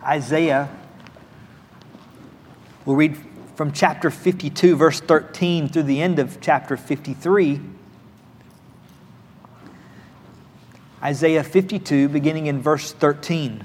Isaiah. We'll read from chapter 52, verse 13 through the end of chapter 53. Isaiah 52, beginning in verse 13.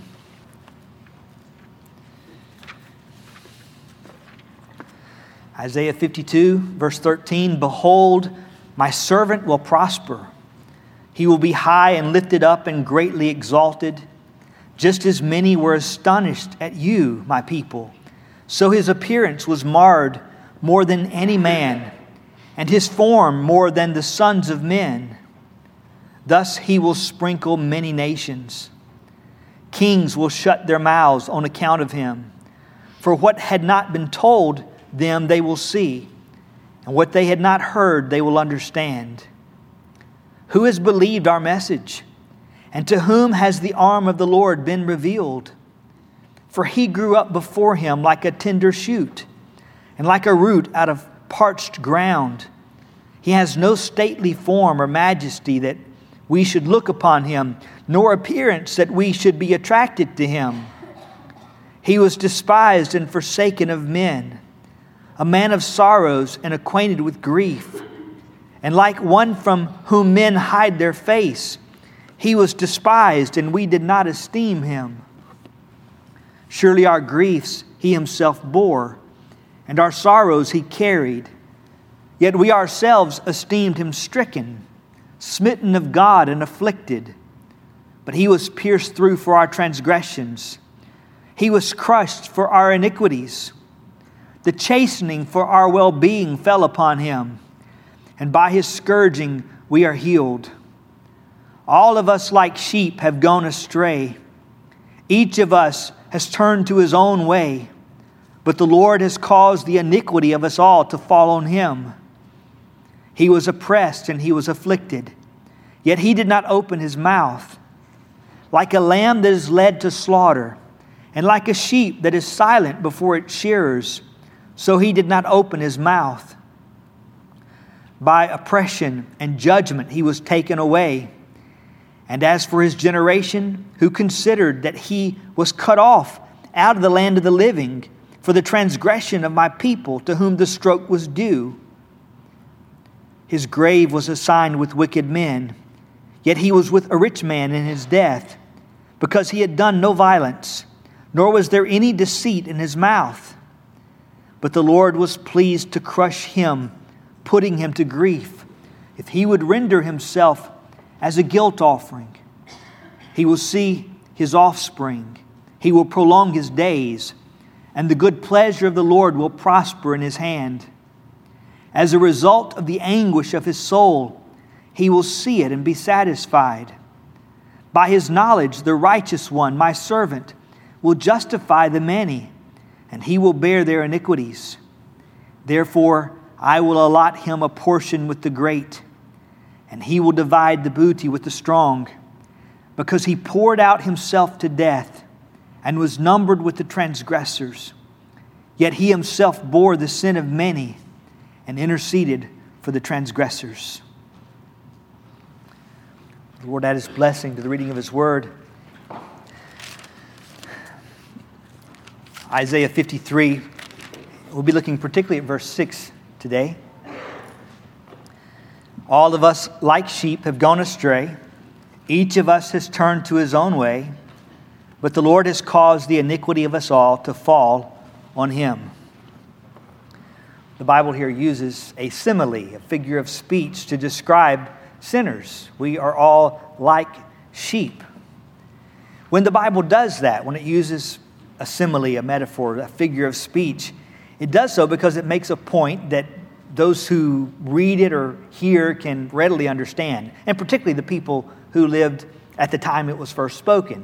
Isaiah 52, verse 13, "Behold, my servant will prosper. He will be high and lifted up and greatly exalted. Just as many were astonished at you, my people, so his appearance was marred more than any man, and his form more than the sons of men. Thus he will sprinkle many nations. Kings will shut their mouths on account of him. For what had not been told them they will see, and what they had not heard they will understand. Who has believed our message? And to whom has the arm of the Lord been revealed? For he grew up before him like a tender shoot, and like a root out of parched ground. He has no stately form or majesty that we should look upon him, nor appearance that we should be attracted to him. He was despised and forsaken of men, a man of sorrows and acquainted with grief. And like one from whom men hide their face, he was despised, and we did not esteem him. Surely our griefs he himself bore, and our sorrows he carried. Yet we ourselves esteemed him stricken, smitten of God, and afflicted. But he was pierced through for our transgressions. He was crushed for our iniquities. The chastening for our well-being fell upon him, and by his scourging we are healed. All of us like sheep have gone astray. Each of us has turned to his own way, but the Lord has caused the iniquity of us all to fall on him. He was oppressed and he was afflicted, yet he did not open his mouth. Like a lamb that is led to slaughter, and like a sheep that is silent before its shearers, so he did not open his mouth. By oppression and judgment he was taken away. And as for his generation, who considered that he was cut off out of the land of the living for the transgression of my people, to whom the stroke was due. His grave was assigned with wicked men, yet he was with a rich man in his death, because he had done no violence, nor was there any deceit in his mouth. But the Lord was pleased to crush him, putting him to grief. If he would render himself as a guilt offering, he will see his offspring. He will prolong his days, and the good pleasure of the Lord will prosper in his hand. As a result of the anguish of his soul, he will see it and be satisfied. By his knowledge, the righteous one, my servant, will justify the many, and he will bear their iniquities. Therefore, I will allot him a portion with the great, and he will divide the booty with the strong, because he poured out himself to death and was numbered with the transgressors. Yet he himself bore the sin of many and interceded for the transgressors." The Lord add his blessing to the reading of his word. Isaiah 53, we'll be looking particularly at verse 6 today. "All of us like sheep have gone astray. Each of us has turned to his own way, but the Lord has caused the iniquity of us all to fall on him." The Bible here uses a simile, a figure of speech, to describe sinners. We are all like sheep. When the Bible does that, when it uses a simile, a metaphor, a figure of speech, it does so because it makes a point that those who read it or hear can readily understand, and particularly the people who lived at the time it was first spoken.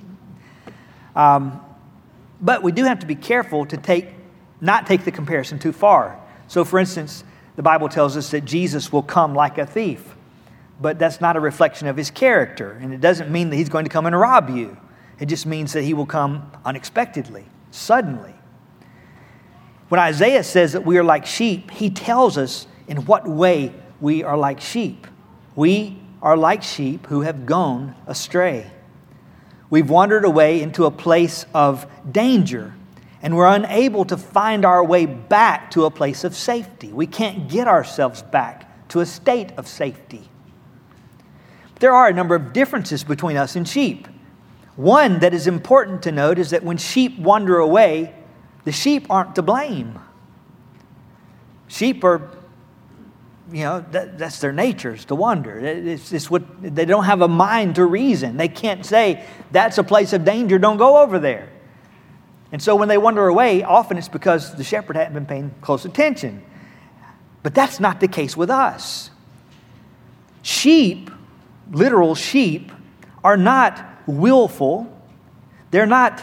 But we do have to be careful to not take the comparison too far. So, for instance, the Bible tells us that Jesus will come like a thief, but that's not a reflection of his character, and it doesn't mean that he's going to come and rob you. It just means that he will come unexpectedly, suddenly. When Isaiah says that we are like sheep, he tells us in what way we are like sheep. We are like sheep who have gone astray. We've wandered away into a place of danger, and we're unable to find our way back to a place of safety. We can't get ourselves back to a state of safety. There are a number of differences between us and sheep. One that is important to note is that when sheep wander away, the sheep aren't to blame. Sheep are, that's their nature, is to wander. It's what they don't have a mind to reason. They can't say, that's a place of danger, don't go over there. And so when they wander away, often it's because the shepherd hadn't been paying close attention. But that's not the case with us. Sheep, literal sheep, are not willful. They're not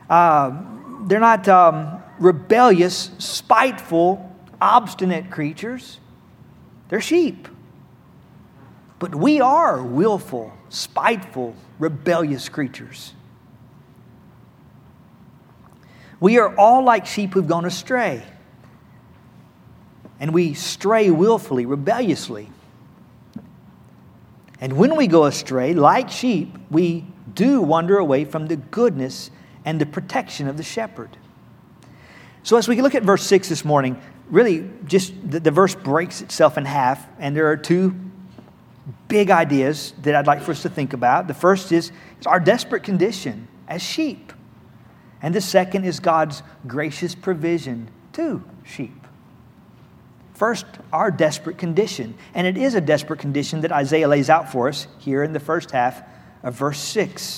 rebellious, spiteful, obstinate creatures. They're sheep. But we are willful, spiteful, rebellious creatures. We are all like sheep who've gone astray. And we stray willfully, rebelliously. And when we go astray, like sheep, we do wander away from the goodness and the protection of the shepherd. So as we look at verse 6 this morning, really just the verse breaks itself in half, and there are two big ideas that I'd like for us to think about. The first is our desperate condition as sheep. And the second is God's gracious provision to sheep. First, our desperate condition. And it is a desperate condition that Isaiah lays out for us here in the first half of verse 6.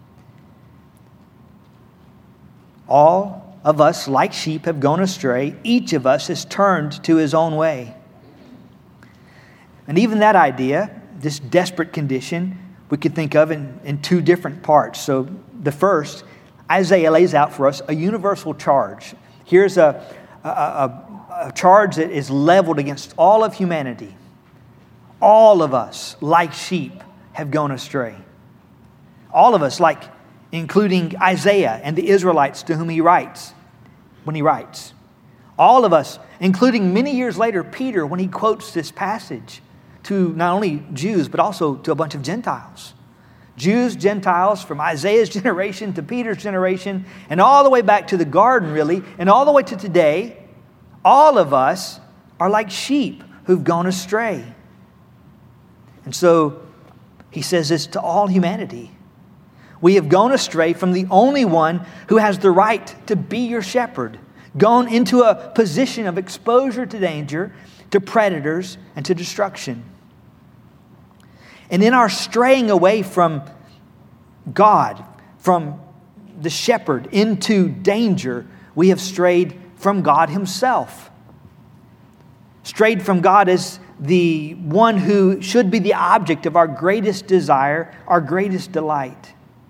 All of us, like sheep, have gone astray. Each of us has turned to his own way. And even that idea, this desperate condition, we could think of in two different parts. So the first, Isaiah lays out for us a universal charge. Here's a charge that is leveled against all of humanity. All of us, like sheep, have gone astray. All of us, including Isaiah and the Israelites to whom he writes, when he writes. All of us, including many years later, Peter, when he quotes this passage to not only Jews, but also to a bunch of Gentiles. Jews, Gentiles, from Isaiah's generation to Peter's generation, and all the way back to the garden, really, and all the way to today, all of us are like sheep who've gone astray. And so he says this to all humanity. We have gone astray from the only one who has the right to be your shepherd, gone into a position of exposure to danger, to predators, and to destruction. And in our straying away from God, from the shepherd into danger, we have strayed from God himself. Strayed from God as the one who should be the object of our greatest desire, our greatest delight.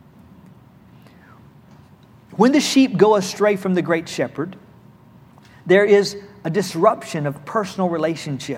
When the sheep go astray from the great shepherd, there is a disruption of personal relationship.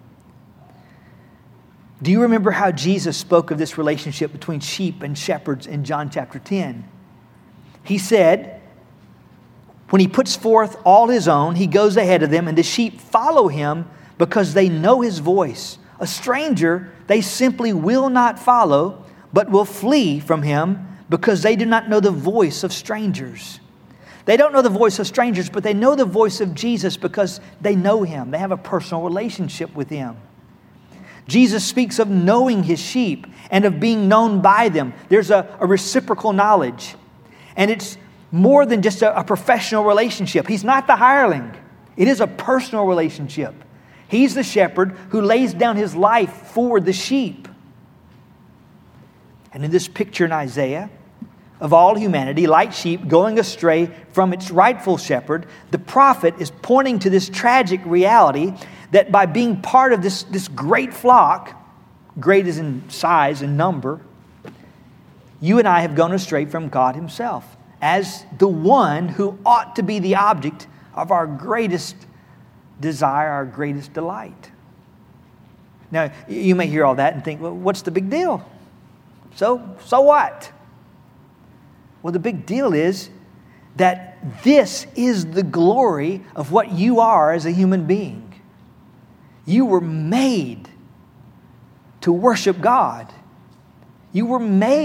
Do you remember how Jesus spoke of this relationship between sheep and shepherds in John chapter 10? He said, when he puts forth all his own, he goes ahead of them, and the sheep follow him because they know his voice. A stranger they simply will not follow, but will flee from him because they do not know the voice of strangers. They don't know the voice of strangers, but they know the voice of Jesus because they know him. They have a personal relationship with him. Jesus speaks of knowing his sheep and of being known by them. There's a reciprocal knowledge. And it's more than just a professional relationship. He's not the hireling. It is a personal relationship. He's the shepherd who lays down his life for the sheep. And in this picture in Isaiah of all humanity, like sheep, going astray from its rightful shepherd, the prophet is pointing to this tragic reality that by being part of this great flock, great as in size and number, you and I have gone astray from God himself as the one who ought to be the object of our greatest desire, our greatest delight. Now, you may hear all that and think, well, what's the big deal? So what? Well, the big deal is that this is the glory of what you are as a human being. You were made to worship God. You were made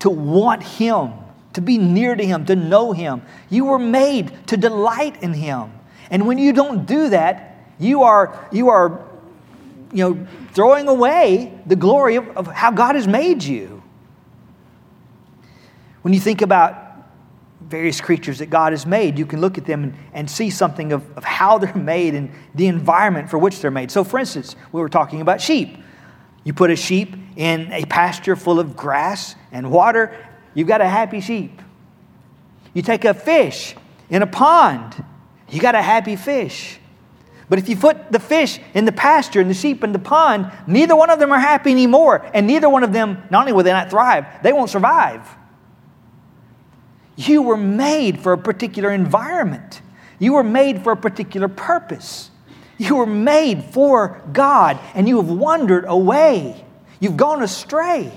to want Him, to be near to Him, to know Him. You were made to delight in Him. And when you don't do that, you are throwing away the glory of how God has made you. When you think about various creatures that God has made, you can look at them and see something of how they're made and the environment for which they're made. So for instance, we were talking about sheep. You put a sheep in a pasture full of grass and water, you've got a happy sheep. You take a fish in a pond, you got a happy fish. But if you put the fish in the pasture and the sheep in the pond, neither one of them are happy anymore. And neither one of them, not only will they not thrive, they won't survive. You were made for a particular environment. You were made for a particular purpose. You were made for God, and you have wandered away. You've gone astray.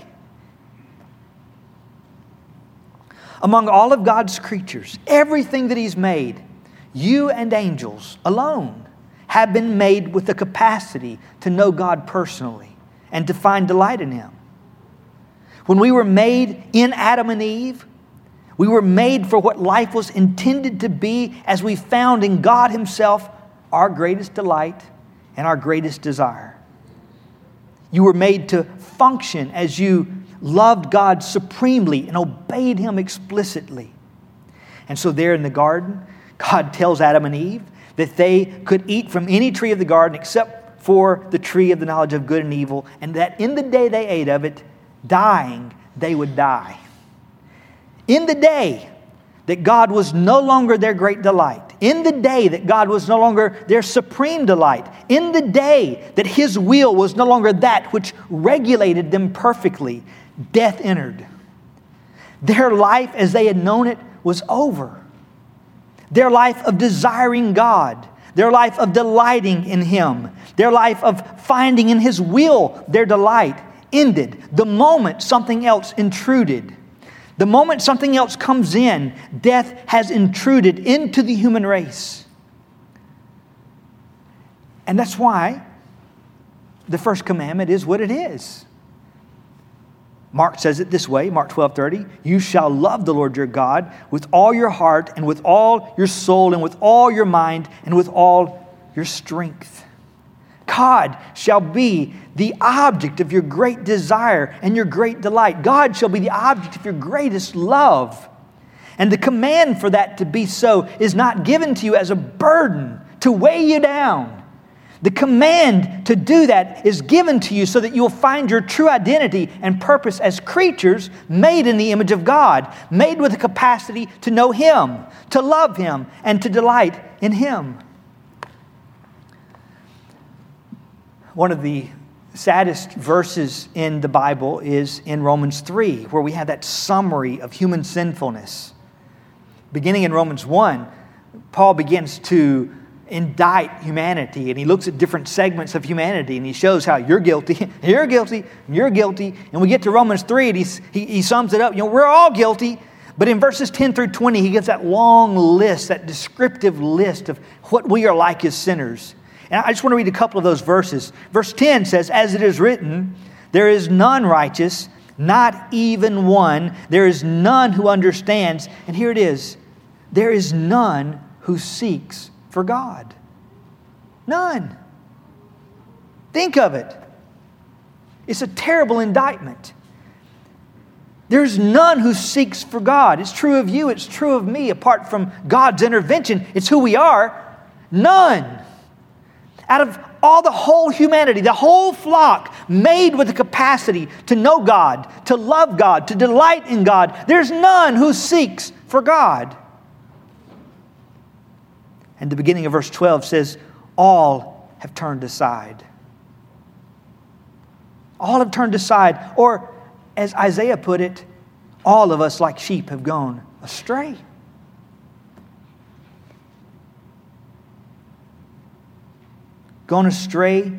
Among all of God's creatures, everything that He's made, you and angels alone have been made with the capacity to know God personally and to find delight in Him. When we were made in Adam and Eve, we were made for what life was intended to be, as we found in God Himself our greatest delight and our greatest desire. You were made to function as you loved God supremely and obeyed Him explicitly. And so there in the garden, God tells Adam and Eve that they could eat from any tree of the garden except for the tree of the knowledge of good and evil, and that in the day they ate of it, dying, they would die. In the day that God was no longer their great delight, in the day that God was no longer their supreme delight, in the day that His will was no longer that which regulated them perfectly, death entered. Their life as they had known it was over. Their life of desiring God, their life of delighting in Him, their life of finding in His will their delight ended the moment something else intruded. The moment something else comes in, death has intruded into the human race. And that's why the first commandment is what it is. Mark says it this way, Mark 12:30, you shall love the Lord your God with all your heart and with all your soul and with all your mind and with all your strength. God shall be the object of your great desire and your great delight. God shall be the object of your greatest love. And the command for that to be so is not given to you as a burden to weigh you down. The command to do that is given to you so that you'll find your true identity and purpose as creatures made in the image of God, made with the capacity to know Him, to love Him, and to delight in Him. One of the saddest verses in the Bible is in Romans 3, where we have that summary of human sinfulness. Beginning in Romans 1, Paul begins to indict humanity, and he looks at different segments of humanity, and he shows how you're guilty, you're guilty, you're guilty. And we get to Romans 3, and he sums it up. We're all guilty. But in verses 10 through 20, he gives that long list, that descriptive list of what we are like as sinners. And I just want to read a couple of those verses. Verse 10 says, as it is written, there is none righteous, not even one. There is none who understands. And here it is. There is none who seeks for God. None. Think of it. It's a terrible indictment. There's none who seeks for God. It's true of you. It's true of me. Apart from God's intervention, it's who we are. None. Out of all the whole humanity, the whole flock made with the capacity to know God, to love God, to delight in God, there's none who seeks for God. And the beginning of verse 12 says, all have turned aside. All have turned aside. Or, as Isaiah put it, all of us like sheep have gone astray. Gone astray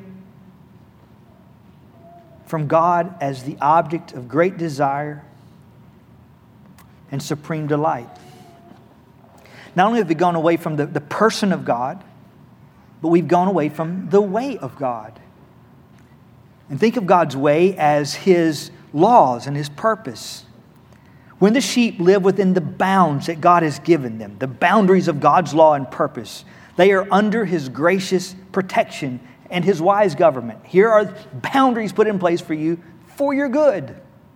from God as the object of great desire and supreme delight. Not only have we gone away from the person of God, but we've gone away from the way of God. And think of God's way as His laws and His purpose. When the sheep live within the bounds that God has given them, the boundaries of God's law and purpose, they are under His gracious protection and His wise government. Here are boundaries put in place for you for your good.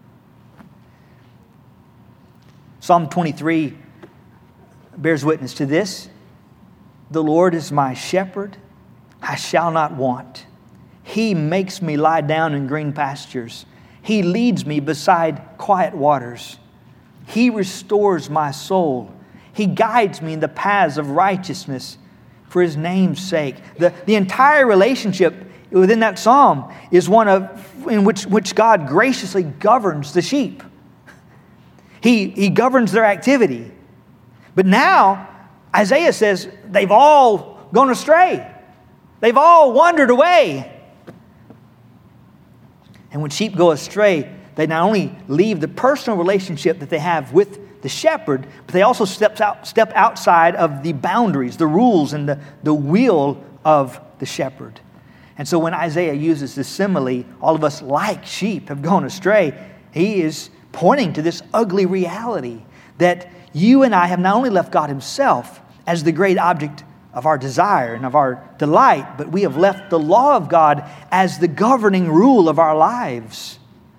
Psalm 23 bears witness to this. The Lord is my shepherd, I shall not want. He makes me lie down in green pastures. He leads me beside quiet waters. He restores my soul. He guides me in the paths of righteousness for His name's sake. The entire relationship within that psalm is one in which God graciously governs the sheep. He governs their activity. But now, Isaiah says they've all gone astray. They've all wandered away. And when sheep go astray, they not only leave the personal relationship that they have with the shepherd, but they also step outside of the boundaries, the rules, and the will of the shepherd. And so when Isaiah uses this simile, all of us like sheep have gone astray, he is pointing to this ugly reality that you and I have not only left God Himself as the great object of our desire and of our delight, but we have left the law of God as the governing rule of our lives.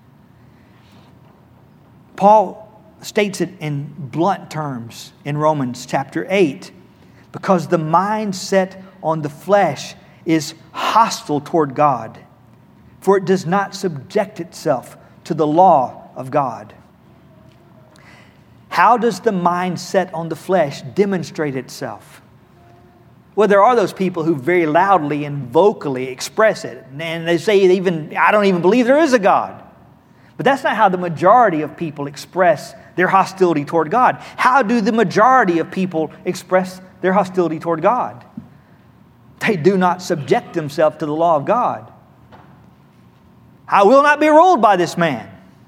Paul states it in blunt terms in Romans chapter 8, because the mind set on the flesh is hostile toward God, for it does not subject itself to the law of God. How does the mind set on the flesh demonstrate itself? Well, there are those people who very loudly and vocally express it. And they say I don't even believe there is a God. But that's not how the majority of people express their hostility toward God. How do the majority of people express their hostility toward God? They do not subject themselves to the law of God. I will not be ruled by this man.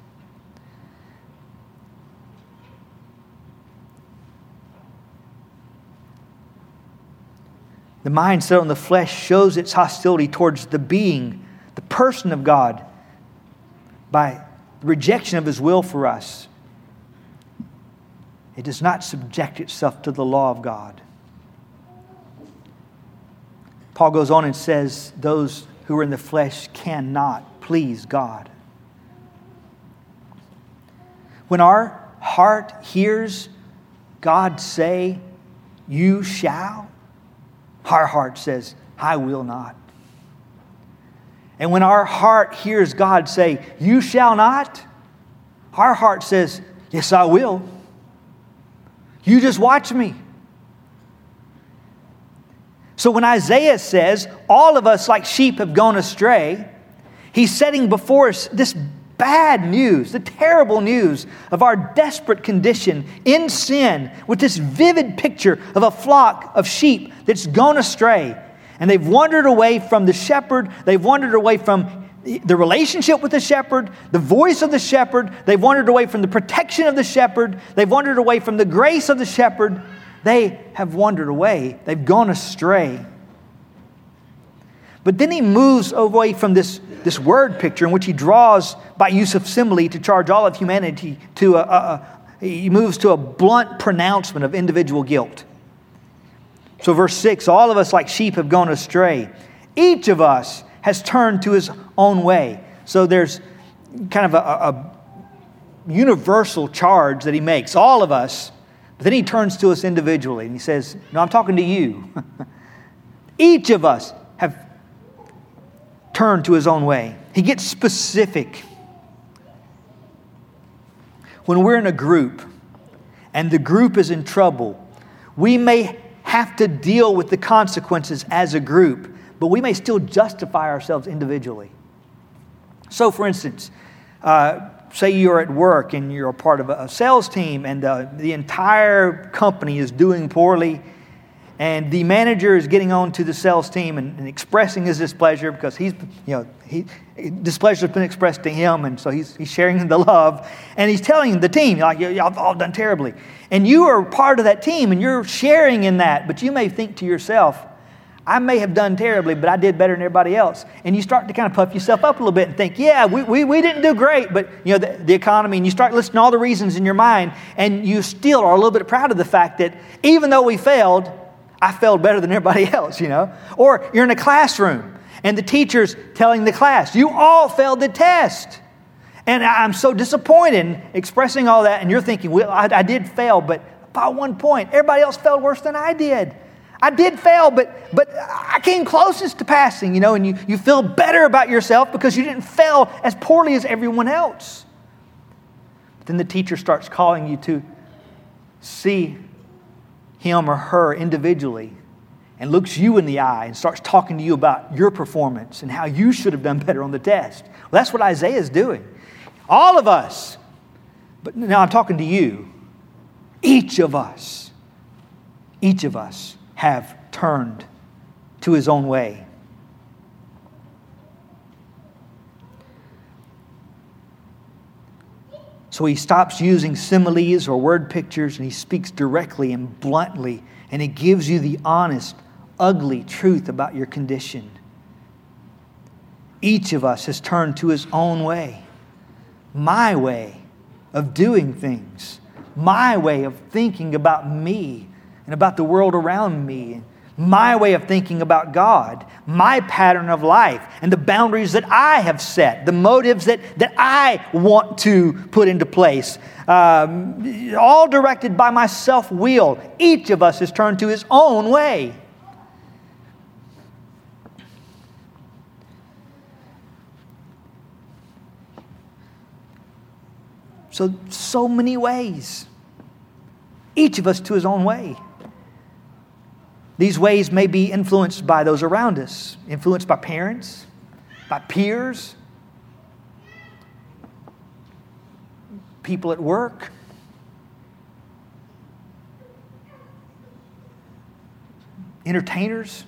The mind set on the flesh shows its hostility towards the being, the person of God, by the rejection of His will for us. It does not subject itself to the law of God. Paul goes on and says, those who are in the flesh cannot please God. When our heart hears God say, "You shall," our heart says, "I will not." And when our heart hears God say, "You shall not," our heart says, "Yes, I will. You just watch me." So when Isaiah says, all of us like sheep have gone astray, he's setting before us this bad news, the terrible news of our desperate condition in sin, with this vivid picture of a flock of sheep that's gone astray. And they've wandered away from the shepherd. They've wandered away from the relationship with the shepherd, the voice of the shepherd. They've wandered away from the protection of the shepherd. They've wandered away from the grace of the shepherd. They have wandered away. They've gone astray. But then he moves away from this word picture in which he draws, by use of simile, to charge all of humanity to he moves to a blunt pronouncement of individual guilt. So verse 6, all of us like sheep have gone astray. Each of us has turned to his own way. So there's kind of a universal charge that he makes, all of us. But then he turns to us individually and he says, no, I'm talking to you. Each of us have turned to his own way. He gets specific. When we're in a group and the group is in trouble, we may have to deal with the consequences as a group, but we may still justify ourselves individually. So, for instance, say you're at work and you're a part of a sales team and the entire company is doing poorly, and the manager is getting on to the sales team and expressing his displeasure because displeasure has been expressed to him, and so he's sharing the love, and he's telling the team, like, y'all all done terribly. And you are part of that team and you're sharing in that, but you may think to yourself, I may have done terribly, but I did better than everybody else. And you start to kind of puff yourself up a little bit and think, yeah, we didn't do great, but the economy, and you start listing all the reasons in your mind, and you still are a little bit proud of the fact that even though we failed, I failed better than everybody else, Or you're in a classroom, and the teacher's telling the class, you all failed the test. And I'm so disappointed in expressing all that, and you're thinking, well, I did fail, but by 1 point, everybody else failed worse than I did. I did fail, but I came closest to passing, and you feel better about yourself because you didn't fail as poorly as everyone else. But then the teacher starts calling you to see him or her individually and looks you in the eye and starts talking to you about your performance and how you should have done better on the test. Well, that's what Isaiah is doing. All of us, but now I'm talking to you, each of us have turned to his own way. So he stops using similes or word pictures, and he speaks directly and bluntly, and he gives you the honest, ugly truth about your condition. Each of us has turned to his own way. My way of doing things. My way of thinking about me and about the world around me. My way of thinking about God. My pattern of life and the boundaries that I have set. The motives that I want to put into place. All directed by my self-will. Each of us has turned to his own way. So many ways. Each of us to his own way. These ways may be influenced by those around us, influenced by parents, by peers, people at work, entertainers.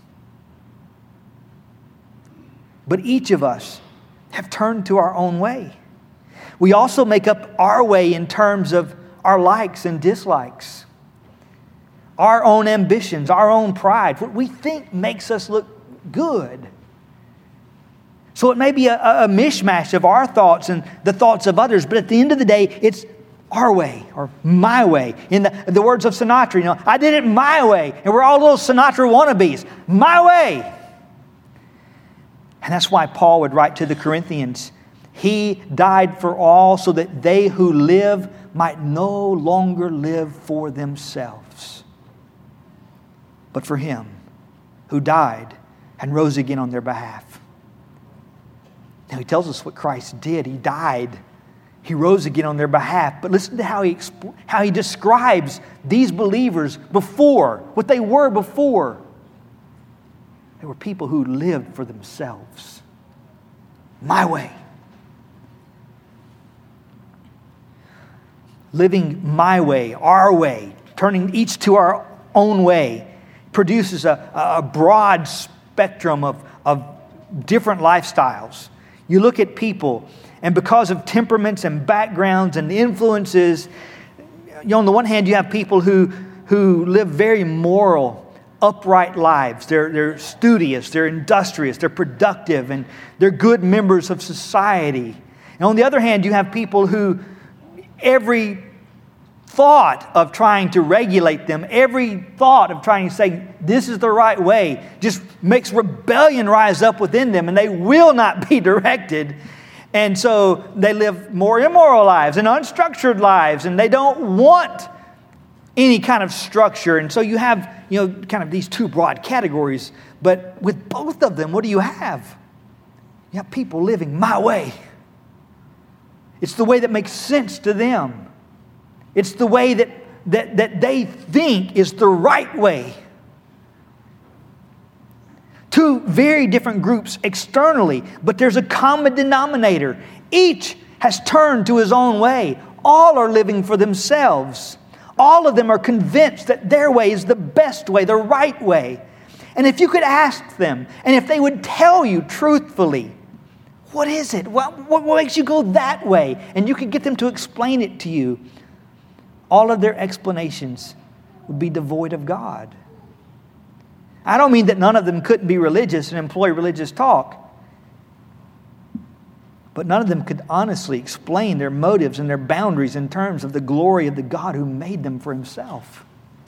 But each of us have turned to our own way. We also make up our way in terms of our likes and dislikes. Our own ambitions, our own pride, what we think makes us look good. So it may be a mishmash of our thoughts and the thoughts of others, but at the end of the day, it's our way or my way. In the words of Sinatra, I did it my way, and we're all little Sinatra wannabes. My way. And that's why Paul would write to the Corinthians, he died for all so that they who live might no longer live for themselves, but for him who died and rose again on their behalf. Now he tells us what Christ did. He died. He rose again on their behalf. But listen to how he describes these believers before, what they were before. They were people who lived for themselves. My way. Living my way, our way, turning each to our own way, produces a broad spectrum of different lifestyles. You look at people, and because of temperaments and backgrounds and influences, on the one hand, you have people who live very moral, upright lives. They're studious, they're industrious, they're productive, and they're good members of society. And on the other hand, you have people who every thought of trying to regulate them, every thought of trying to say this is the right way, just makes rebellion rise up within them, and they will not be directed. And so they live more immoral lives and unstructured lives, and they don't want any kind of structure. And so you have, kind of these two broad categories. But with both of them, what do you have? You have people living my way. It's the way that makes sense to them. It's the way that they think is the right way. Two very different groups externally, but there's a common denominator. Each has turned to his own way. All are living for themselves. All of them are convinced that their way is the best way, the right way. And if you could ask them, and if they would tell you truthfully, what is it? What makes you go that way? And you could get them to explain it to you. All of their explanations would be devoid of God. I don't mean that none of them couldn't be religious and employ religious talk. But none of them could honestly explain their motives and their boundaries in terms of the glory of the God who made them for himself.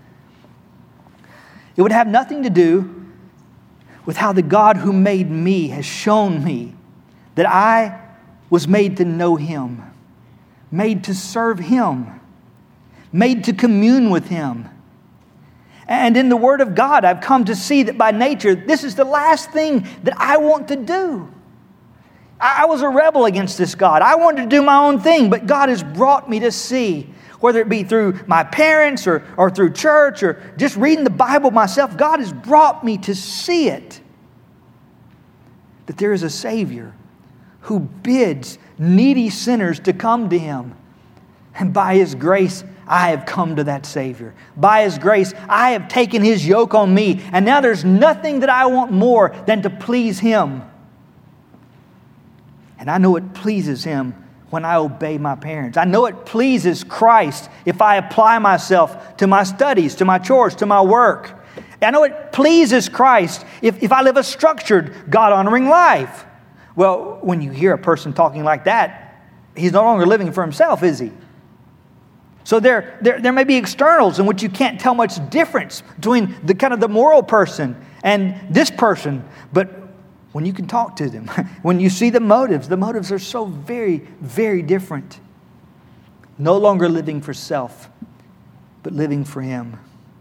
It would have nothing to do with how the God who made me has shown me that I was made to know him, made to serve him, made to commune with him. And in the Word of God, I've come to see that by nature, this is the last thing that I want to do. I was a rebel against this God. I wanted to do my own thing, but God has brought me to see, whether it be through my parents or through church or just reading the Bible myself, God has brought me to see it. That there is a Savior who bids needy sinners to come to him. And by his grace, I have come to that Savior. By his grace, I have taken his yoke on me. And now there's nothing that I want more than to please him. And I know it pleases him when I obey my parents. I know it pleases Christ if I apply myself to my studies, to my chores, to my work. I know it pleases Christ if I live a structured, God-honoring life. Well, when you hear a person talking like that, he's no longer living for himself, is he? So there may be externals in which you can't tell much difference between the moral person and this person. But when you can talk to them, when you see the motives are so very, very different. No longer living for self, but living for him.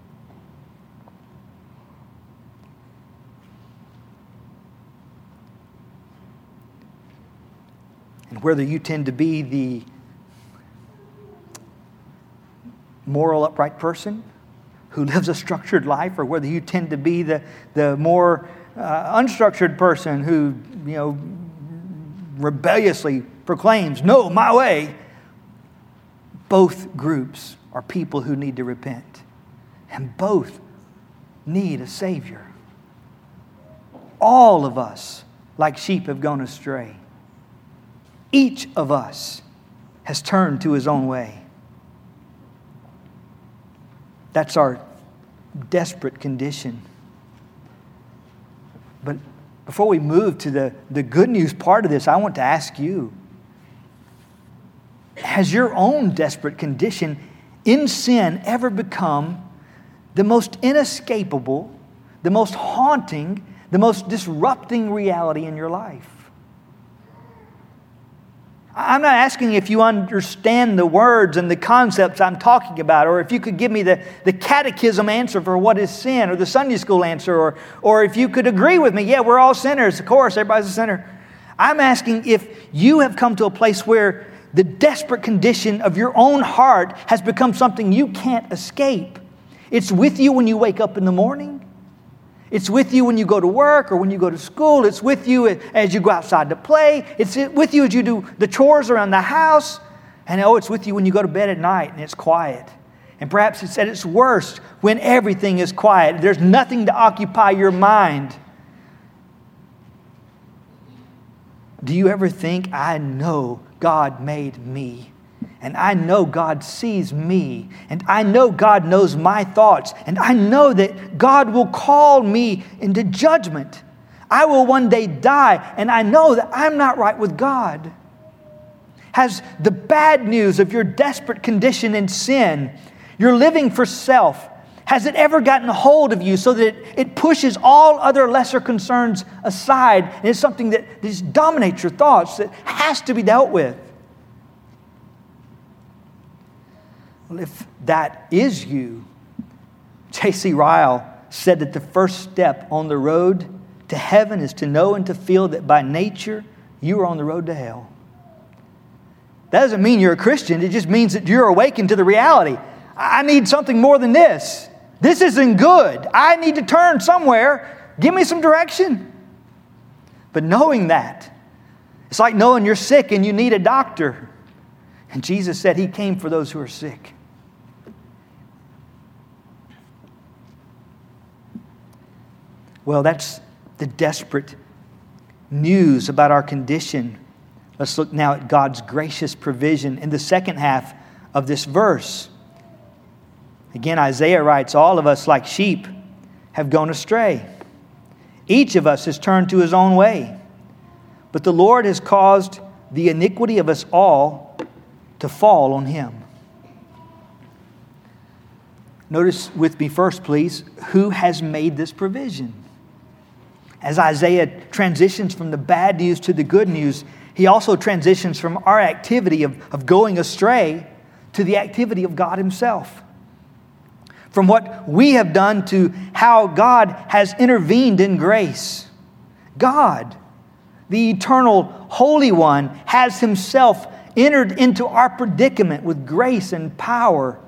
And whether you tend to be the moral, upright person who lives a structured life, or whether you tend to be the more unstructured person who, rebelliously proclaims, "No, my way." Both groups are people who need to repent, and both need a Savior. All of us, like sheep, have gone astray. Each of us has turned to his own way. That's our desperate condition. But before we move to the good news part of this, I want to ask you, has your own desperate condition in sin ever become the most inescapable, the most haunting, the most disrupting reality in your life? I'm not asking if you understand the words and the concepts I'm talking about, or if you could give me the catechism answer for what is sin, or the Sunday school answer, or if you could agree with me, yeah, we're all sinners, of course, everybody's a sinner. I'm asking if you have come to a place where the desperate condition of your own heart has become something you can't escape. It's with you when you wake up in the morning. It's with you when you go to work or when you go to school. It's with you as you go outside to play. It's with you as you do the chores around the house. And it's with you when you go to bed at night and it's quiet. And perhaps it's at its worst when everything is quiet. There's nothing to occupy your mind. Do you ever think, I know God made me? And I know God sees me. And I know God knows my thoughts. And I know that God will call me into judgment. I will one day die. And I know that I'm not right with God. Has the bad news of your desperate condition in sin, you're living for self, has it ever gotten a hold of you so that it pushes all other lesser concerns aside and it's something that just dominates your thoughts, that has to be dealt with? Well, if that is you, J.C. Ryle said that the first step on the road to heaven is to know and to feel that by nature you are on the road to hell. That doesn't mean you're a Christian. It just means that you're awakened to the reality. I need something more than this. This isn't good. I need to turn somewhere. Give me some direction. But knowing that, it's like knowing you're sick and you need a doctor. And Jesus said He came for those who are sick. Well, that's the desperate news about our condition. Let's look now at God's gracious provision in the second half of this verse. Again, Isaiah writes, all of us like sheep have gone astray. Each of us has turned to his own way. But the Lord has caused the iniquity of us all to fall on him. Notice with me first, please, who has made this provision? As Isaiah transitions from the bad news to the good news, he also transitions from our activity of going astray to the activity of God himself. From what we have done to how God has intervened in grace. God, the eternal Holy One, has himself entered into our predicament with grace and power.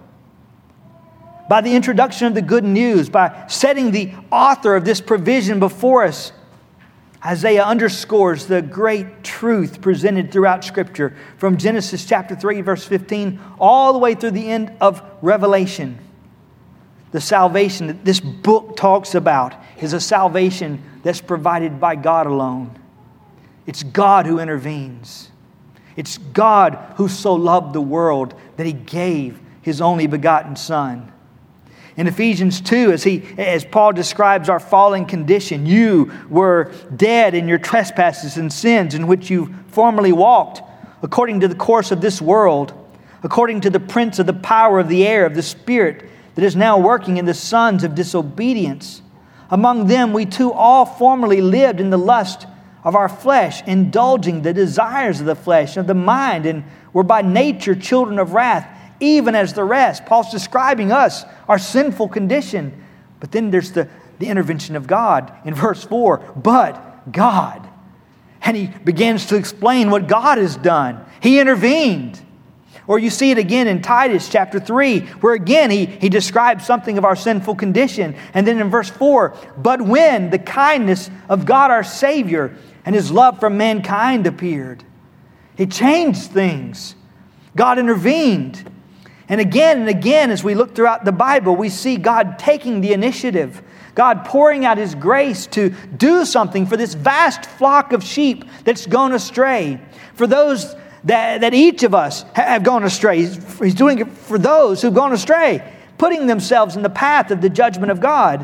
By the introduction of the good news, by setting the author of this provision before us, Isaiah underscores the great truth presented throughout Scripture from Genesis chapter 3, verse 15, all the way through the end of Revelation. The salvation that this book talks about is a salvation that's provided by God alone. It's God who intervenes. It's God who so loved the world that he gave his only begotten Son. In Ephesians 2, as Paul describes our fallen condition, you were dead in your trespasses and sins in which you formerly walked, according to the course of this world, according to the prince of the power of the air, of the spirit that is now working in the sons of disobedience. Among them we too all formerly lived in the lust of our flesh, indulging the desires of the flesh and of the mind, and were by nature children of wrath, even as the rest. Paul's describing us, our sinful condition. But then there's the intervention of God in verse 4. But God. And he begins to explain what God has done. He intervened. Or you see it again in Titus chapter 3, where again he describes something of our sinful condition. And then in verse 4, but when the kindness of God our Savior and his love for mankind appeared, he changed things. God intervened. And again, as we look throughout the Bible, we see God taking the initiative, God pouring out his grace to do something for this vast flock of sheep that's gone astray. For those that each of us have gone astray. He's doing it for those who've gone astray, putting themselves in the path of the judgment of God.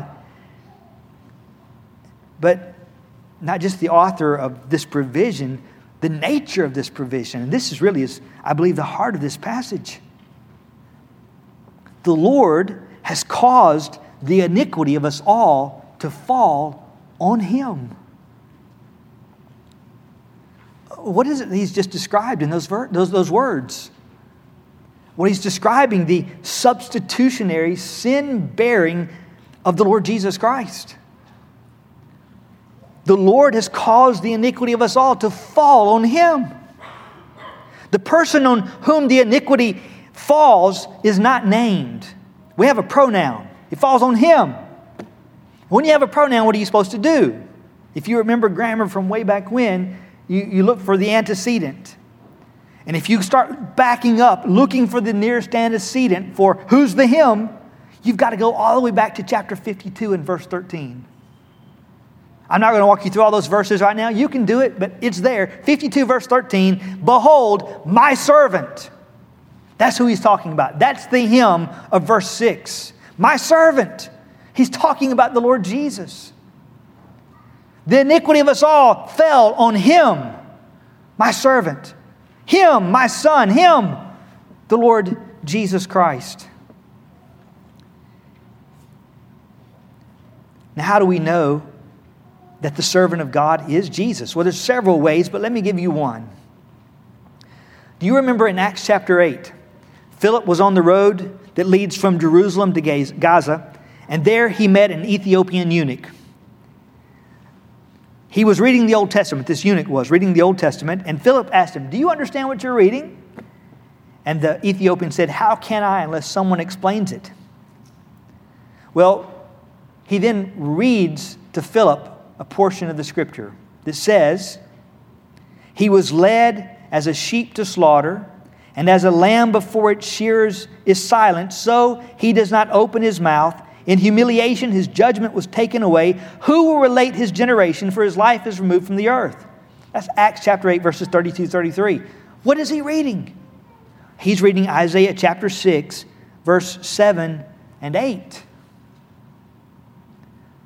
But not just the author of this provision, the nature of this provision. And this is really, I believe, the heart of this passage. The Lord has caused the iniquity of us all to fall on him. What is it that he's just described in those words? Well, he's describing the substitutionary sin-bearing of the Lord Jesus Christ. The Lord has caused the iniquity of us all to fall on him. The person on whom the iniquity falls is not named. We have a pronoun. It falls on him. When you have a pronoun, what are you supposed to do? If you remember grammar from way back when, you look for the antecedent. And if you start backing up, looking for the nearest antecedent for who's the him, you've got to go all the way back to chapter 52 and verse 13. I'm not going to walk you through all those verses right now. You can do it, but it's there. 52 verse 13, behold, my servant. That's who he's talking about. That's the him of verse 6. My servant. He's talking about the Lord Jesus. The iniquity of us all fell on him, my servant. Him, my son. Him, the Lord Jesus Christ. Now, how do we know that the servant of God is Jesus? Well, there's several ways, but let me give you one. Do you remember in Acts chapter 8, Philip was on the road that leads from Jerusalem to Gaza, and there he met an Ethiopian eunuch. He was reading the Old Testament. This eunuch was reading the Old Testament. And Philip asked him, do you understand what you're reading? And the Ethiopian said, how can I unless someone explains it? Well, he then reads to Philip a portion of the scripture that says, he was led as a sheep to slaughter, and as a lamb before its shearers is silent, so he does not open his mouth. In humiliation, his judgment was taken away. Who will relate his generation, for his life is removed from the earth? That's Acts chapter 8, verses 32, 33. What is he reading? He's reading Isaiah chapter 6, verse 7 and 8.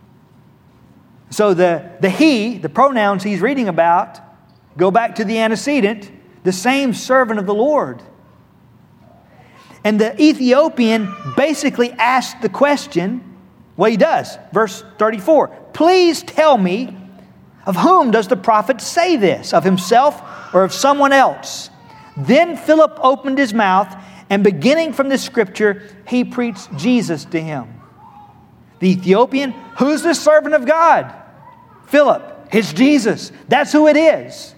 So the he, the pronouns he's reading about, go back to the antecedent, the same servant of the Lord. And the Ethiopian basically asked the question, well, he does, verse 34. Please tell me, of whom does the prophet say this? Of himself or of someone else? Then Philip opened his mouth, and beginning from the scripture, he preached Jesus to him. The Ethiopian, who's the servant of God? Philip, it's Jesus. That's who it is.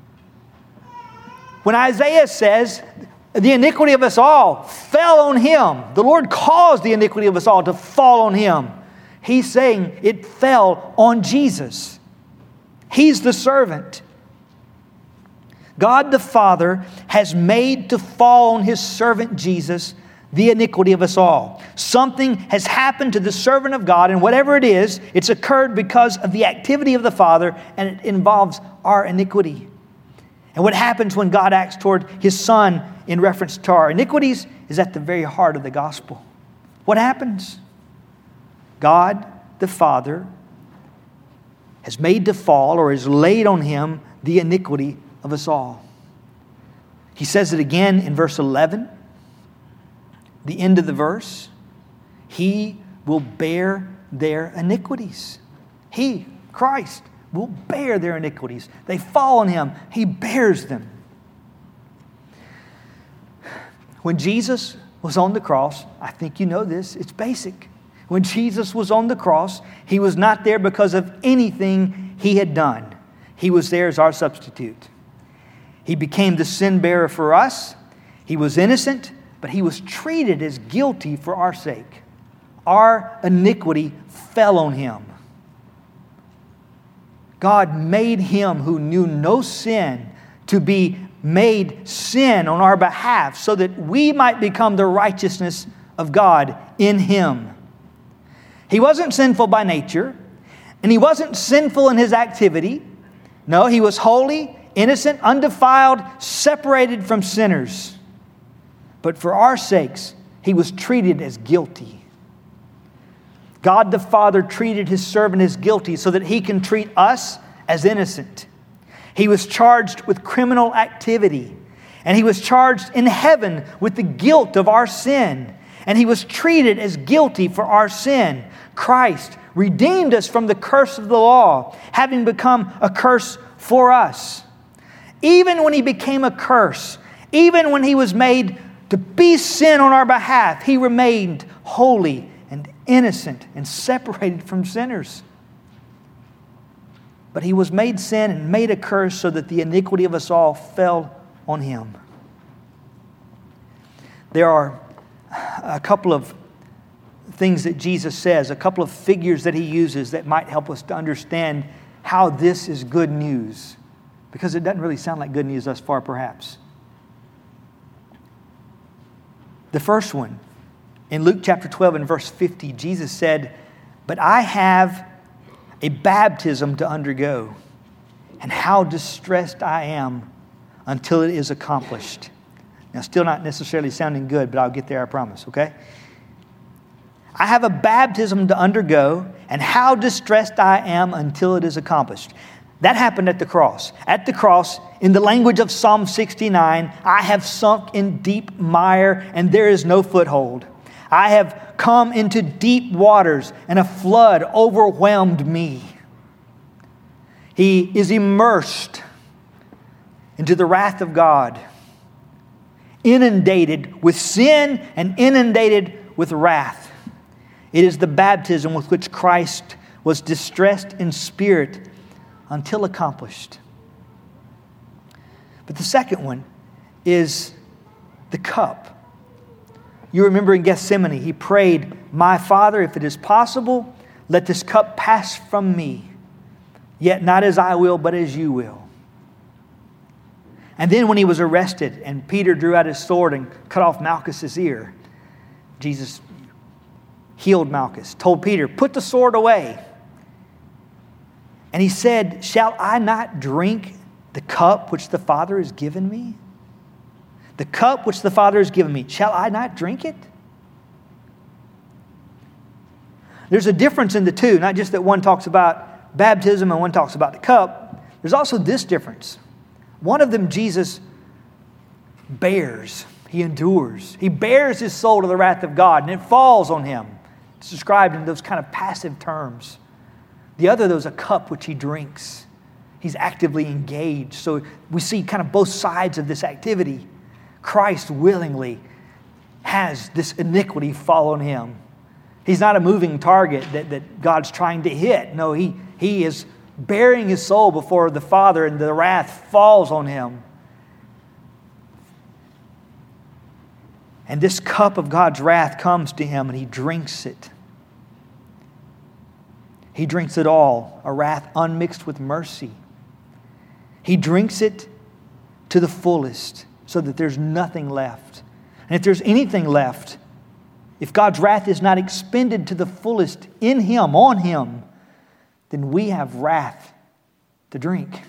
When Isaiah says, the iniquity of us all fell on him, the Lord caused the iniquity of us all to fall on him. He's saying it fell on Jesus. He's the servant. God the Father has made to fall on His servant Jesus the iniquity of us all. Something has happened to the servant of God, and whatever it is, it's occurred because of the activity of the Father, and it involves our iniquity. And what happens when God acts toward His Son in reference to our iniquities is at the very heart of the gospel. What happens? God the Father has made to fall, or has laid on Him, the iniquity of us all. He says it again in verse 11, the end of the verse. He will bear their iniquities. He, Christ, will bear their iniquities. They fall on Him. He bears them. When Jesus was on the cross, I think you know this, it's basic. When Jesus was on the cross, He was not there because of anything He had done. He was there as our substitute. He became the sin bearer for us. He was innocent, but He was treated as guilty for our sake. Our iniquity fell on Him. God made Him who knew no sin to be made sin on our behalf so that we might become the righteousness of God in Him. He wasn't sinful by nature, and He wasn't sinful in His activity. No, He was holy, innocent, undefiled, separated from sinners. But for our sakes, He was treated as guilty. God the Father treated His servant as guilty so that He can treat us as innocent. He was charged with criminal activity, and He was charged in heaven with the guilt of our sin, and He was treated as guilty for our sin. Christ redeemed us from the curse of the law, having become a curse for us. Even when He became a curse, even when He was made to be sin on our behalf, He remained holy and innocent and separated from sinners. But He was made sin and made a curse so that the iniquity of us all fell on Him. There are a couple of things that Jesus says, a couple of figures that He uses that might help us to understand how this is good news. Because it doesn't really sound like good news thus far, perhaps. The first one, in Luke chapter 12 and verse 50, Jesus said, "But I have a baptism to undergo, and how distressed I am until it is accomplished." Now, still not necessarily sounding good, but I'll get there, I promise, okay? I have a baptism to undergo, and how distressed I am until it is accomplished. That happened at the cross. At the cross, in the language of Psalm 69, I have sunk in deep mire, and there is no foothold. I have come into deep waters, and a flood overwhelmed me. He is immersed into the wrath of God, inundated with sin and inundated with wrath. It is the baptism with which Christ was distressed in spirit until accomplished. But the second one is the cup. You remember in Gethsemane, He prayed, "My Father, if it is possible, let this cup pass from me. Yet not as I will, but as you will." And then when He was arrested and Peter drew out his sword and cut off Malchus's ear, Jesus healed Malchus, told Peter, "Put the sword away." And He said, "Shall I not drink the cup which the Father has given me? The cup which the Father has given me, shall I not drink it?" There's a difference in the two, not just that one talks about baptism and one talks about the cup, there's also this difference. One of them Jesus bears. He endures. He bears his soul to the wrath of God, and it falls on him. It's described in those kind of passive terms. The other, though, is a cup which he drinks. He's actively engaged. So we see kind of both sides of this activity. Christ willingly has this iniquity fall on him. He's not a moving target that God's trying to hit. No, he is bearing his soul before the Father, and the wrath falls on him. And this cup of God's wrath comes to him, and he drinks it. He drinks it all, a wrath unmixed with mercy. He drinks it to the fullest so that there's nothing left. And if there's anything left, if God's wrath is not expended to the fullest in him, on him, then we have wrath to drink.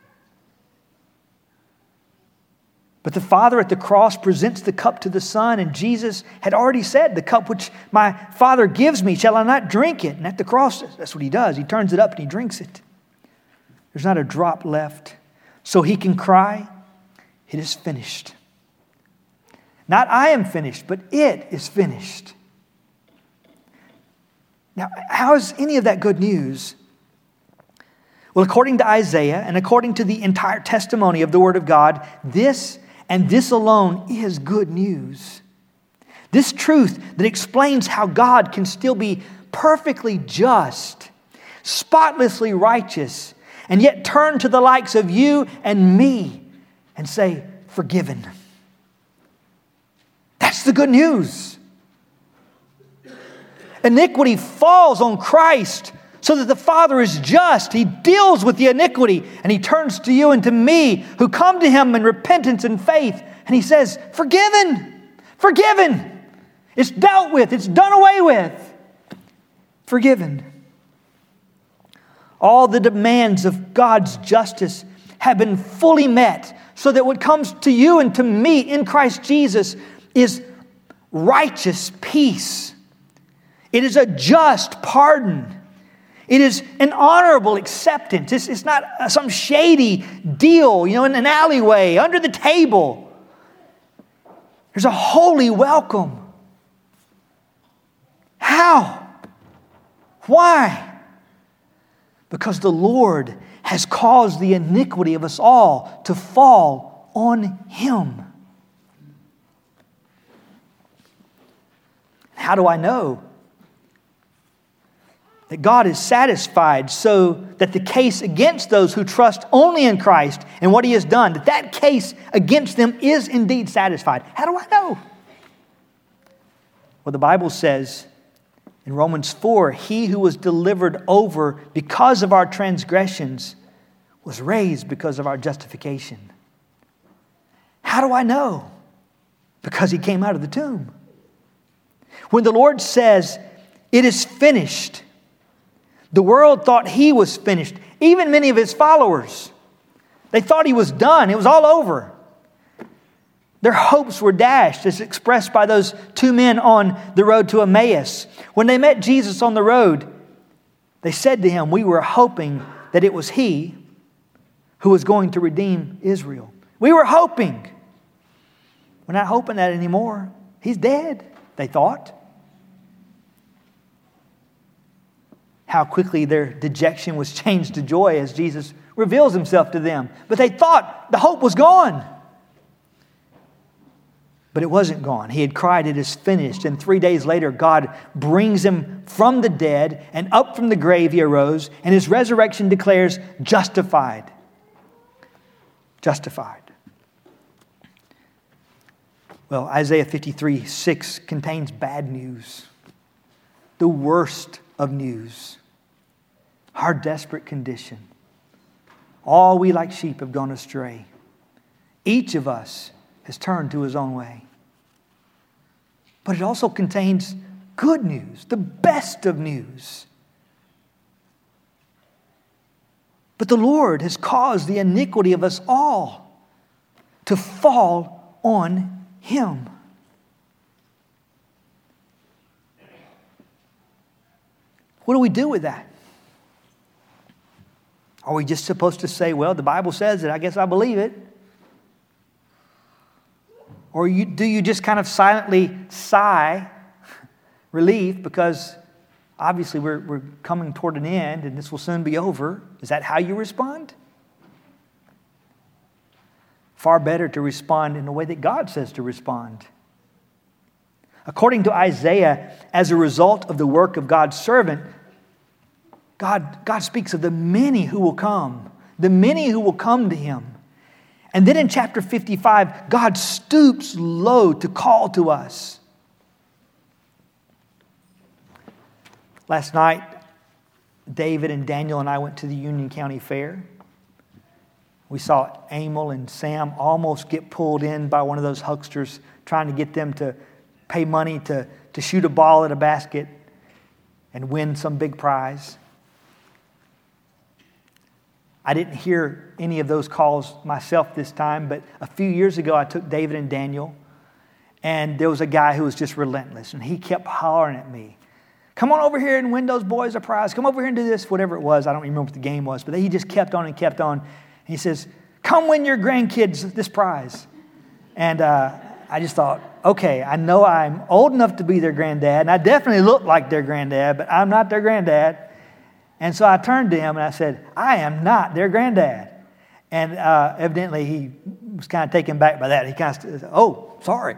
But the Father at the cross presents the cup to the Son, and Jesus had already said, the cup which my Father gives me, shall I not drink it? And at the cross, that's what he does. He turns it up and he drinks it. There's not a drop left. So he can cry, it is finished. Not I am finished, but it is finished. Now, how is any of that good news? Well, according to Isaiah and according to the entire testimony of the Word of God, this and this alone is good news. This truth that explains how God can still be perfectly just, spotlessly righteous, and yet turn to the likes of you and me and say, forgiven. That's the good news. Iniquity falls on Christ so that the Father is just. He deals with the iniquity, and he turns to you and to me who come to him in repentance and faith, and he says, forgiven, forgiven. It's dealt with. It's done away with. Forgiven. All the demands of God's justice have been fully met, so that what comes to you and to me in Christ Jesus is righteous peace. It is a just pardon. It is an honorable acceptance. It's not some shady deal, in an alleyway, under the table. There's a holy welcome. How? Why? Because the Lord has caused the iniquity of us all to fall on him. How do I know that God is satisfied so that the case against those who trust only in Christ and what he has done, that case against them is indeed satisfied? How do I know? Well, the Bible says in Romans 4, he who was delivered over because of our transgressions was raised because of our justification. How do I know? Because he came out of the tomb. When the Lord says, it is finished, the world thought he was finished. Even many of his followers. They thought he was done. It was all over. Their hopes were dashed, as expressed by those two men on the road to Emmaus. When they met Jesus on the road, they said to him, we were hoping that it was he who was going to redeem Israel. We were hoping. We're not hoping that anymore. He's dead, they thought. How quickly their dejection was changed to joy as Jesus reveals himself to them. But they thought the hope was gone. But it wasn't gone. He had cried, it is finished. And 3 days later, God brings him from the dead, and up from the grave he arose, and his resurrection declares justified. Justified. Well, Isaiah 53:6 contains bad news. The worst of news. Our desperate condition. All we like sheep have gone astray. Each of us has turned to his own way. But it also contains good news, the best of news. But the Lord has caused the iniquity of us all to fall on him. What do we do with that? Are we just supposed to say, well, the Bible says it, I guess I believe it? Or do you just kind of silently sigh relief because obviously we're coming toward an end and this will soon be over? Is that how you respond? Far better to respond in the way that God says to respond. According to Isaiah, as a result of the work of God's servant, God speaks of the many who will come, the many who will come to Him. And then in chapter 55, God stoops low to call to us. Last night, David and Daniel and I went to the Union County Fair. We saw Emil and Sam almost get pulled in by one of those hucksters trying to get them to pay money to shoot a ball at a basket and win some big prize. I didn't hear any of those calls myself this time, but a few years ago I took David and Daniel, and there was a guy who was just relentless, and he kept hollering at me, come on over here and win those boys a prize. Come over here and do this, whatever it was. I don't remember what the game was, but he just kept on and kept on. And he says, come win your grandkids this prize. And I just thought, okay, I know I'm old enough to be their granddad, and I definitely look like their granddad, but I'm not their granddad. And so I turned to him and I said, I am not their granddad. And evidently he was kind of taken back by that. He kind of said, oh, sorry.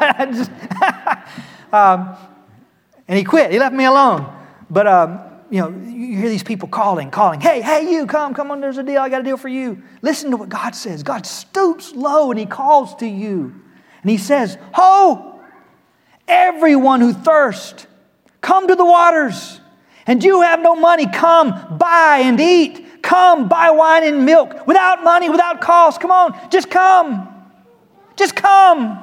And he quit. He left me alone. But, you hear these people calling. Hey, you, come on, there's a deal. I got a deal for you. Listen to what God says. God stoops low and He calls to you. And He says, ho, everyone who thirsts, come to the waters. And you have no money, come, buy and eat. Come, buy wine and milk without money, without cost. Come on, just come. Just come.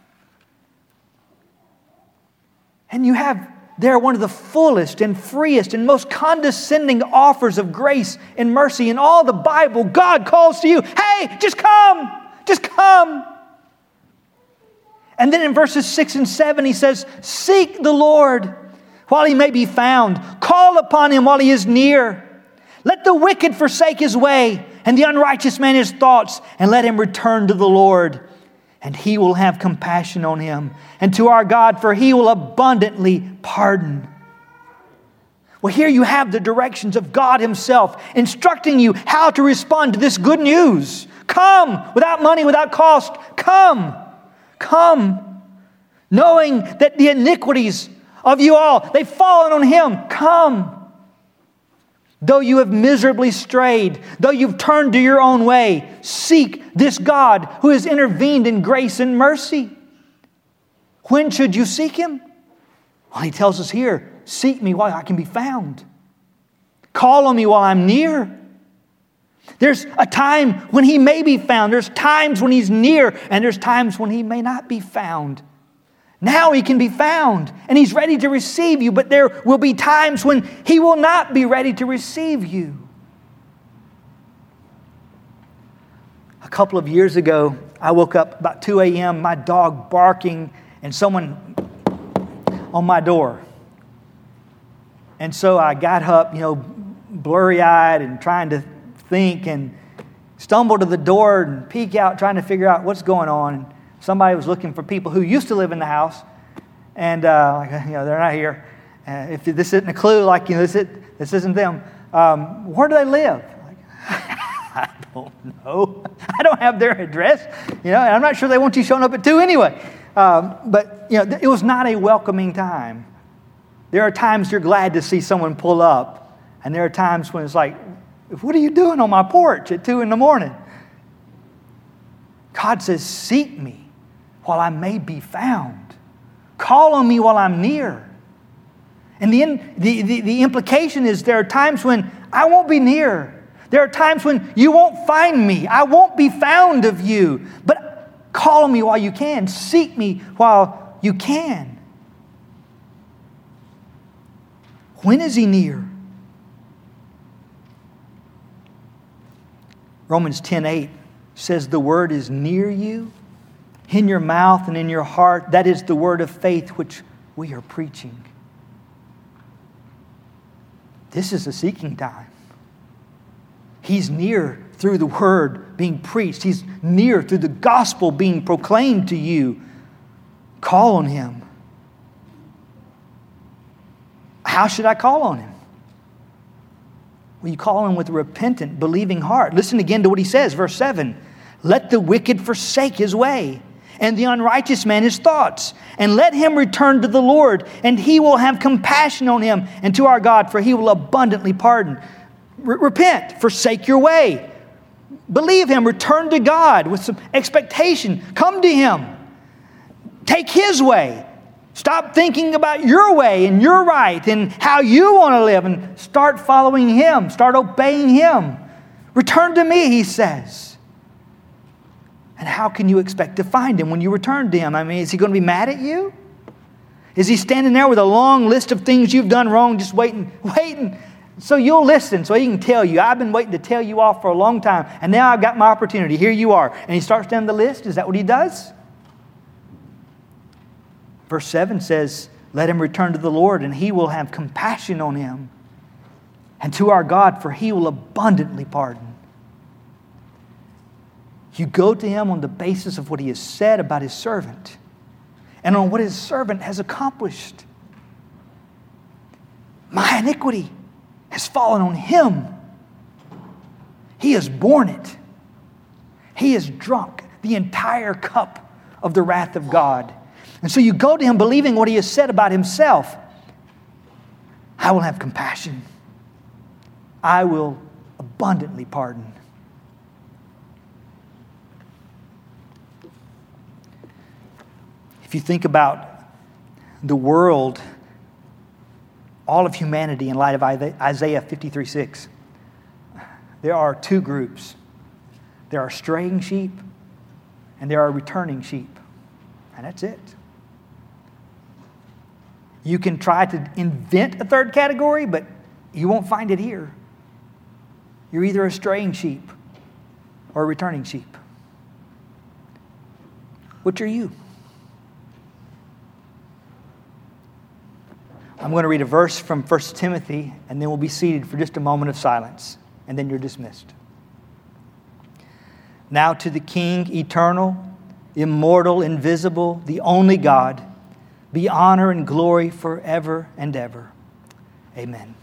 And you have there one of the fullest and freest and most condescending offers of grace and mercy in all the Bible. God calls to you, hey, just come. Just come. And then in verses 6 and 7, He says, seek the Lord while He may be found. Call upon Him while He is near. Let the wicked forsake his way, and the unrighteous man his thoughts, and let him return to the Lord. And He will have compassion on him, and to our God, for He will abundantly pardon. Well, here you have the directions of God Himself, instructing you how to respond to this good news. Come, without money, without cost. Come. Come. Knowing that the iniquities of you all, they've fallen on Him. Come. Though you have miserably strayed, though you've turned to your own way, seek this God who has intervened in grace and mercy. When should you seek Him? Well, He tells us here, seek me while I can be found. Call on me while I'm near. There's a time when He may be found. There's times when He's near, and there's times when He may not be found. Now He can be found, and He's ready to receive you, but there will be times when He will not be ready to receive you. A couple of years ago, I woke up about 2 a.m., my dog barking, and someone on my door. And so I got up, blurry-eyed and trying to think, and stumbled to the door and peek out, trying to figure out what's going on. Somebody was looking for people who used to live in the house, and they're not here. If this isn't a clue, this isn't them. Where do they live? I don't know. I don't have their address. And I'm not sure they want you showing up at 2 anyway. But it was not a welcoming time. There are times you're glad to see someone pull up, and there are times when it's like, what are you doing on my porch at 2 in the morning? God says, seek me while I may be found. Call on me while I'm near. And the implication is there are times when I won't be near. There are times when you won't find me. I won't be found of you. But call on me while you can. Seek me while you can. When is He near? Romans 10:8 says the word is near you, in your mouth and in your heart. That is the word of faith which we are preaching. This is a seeking time. He's near through the word being preached. He's near through the gospel being proclaimed to you. Call on Him. How should I call on Him? Well, you call on Him with a repentant, believing heart. Listen again to what He says, verse 7. Let the wicked forsake his way, and the unrighteous man his thoughts. And let him return to the Lord, and He will have compassion on him, and to our God, for He will abundantly pardon. Repent, forsake your way. Believe Him, return to God with some expectation. Come to Him. Take His way. Stop thinking about your way and your right and how you want to live, and start following Him. Start obeying Him. Return to me, He says. And how can you expect to find Him when you return to Him? I mean, is He going to be mad at you? Is He standing there with a long list of things you've done wrong, just waiting, so you'll listen, so He can tell you, I've been waiting to tell you off for a long time, and now I've got my opportunity. Here you are. And He starts down the list. Is that what He does? Verse 7 says, let him return to the Lord, and He will have compassion on him. And to our God, for He will abundantly pardon. You go to Him on the basis of what He has said about His servant and on what His servant has accomplished. My iniquity has fallen on Him. He has borne it. He has drunk the entire cup of the wrath of God. And so you go to Him believing what He has said about Himself. I will have compassion. I will abundantly pardon. If you think about the world, all of humanity in light of Isaiah 53:6, there are two groups. There are straying sheep and there are returning sheep. And that's it. You can try to invent a third category, but you won't find it here. You're either a straying sheep or a returning sheep. Which are you? I'm going to read a verse from 1 Timothy, and then we'll be seated for just a moment of silence, and then you're dismissed. Now to the King, eternal, immortal, invisible, the only God, be honor and glory forever and ever. Amen.